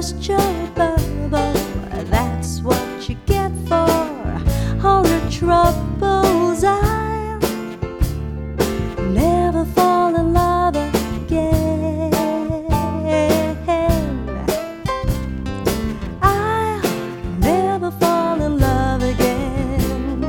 burst your bubble. That's what you get for all your troubles. I'll never fall in love again. I'll never fall in love again.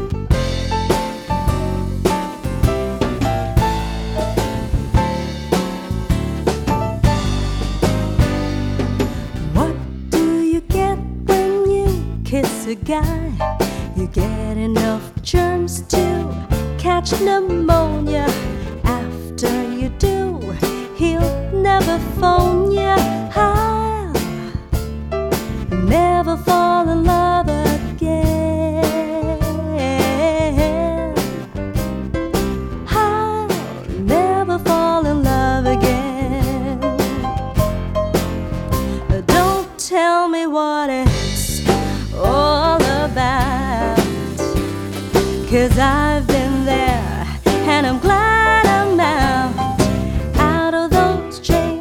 What do you get when you kiss a guy? You get enough germs to catch pneumonia. After you do, he'll never phone you. I'll never fall in love again. I'll never fall in love again. Don't tell me what it's all about, 'cause I've been there and I'm glad I'm out of those chains.